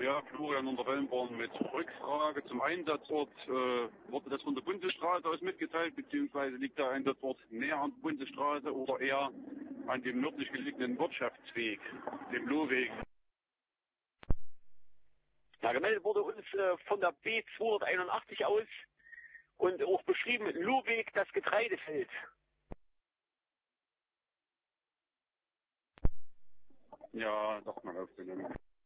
Ja, Florian unter Wellenborn mit Rückfrage zum Einsatzort. Wurde das von der Bundesstraße aus mitgeteilt, beziehungsweise liegt der Einsatzort näher an der Bundesstraße oder eher an dem nördlich gelegenen Wirtschaftsweg, dem Lohweg? Ja, gemeldet wurde uns von der B281 aus und auch beschrieben Lohweg, das Getreidefeld. Ja, doch mal aufgenommen.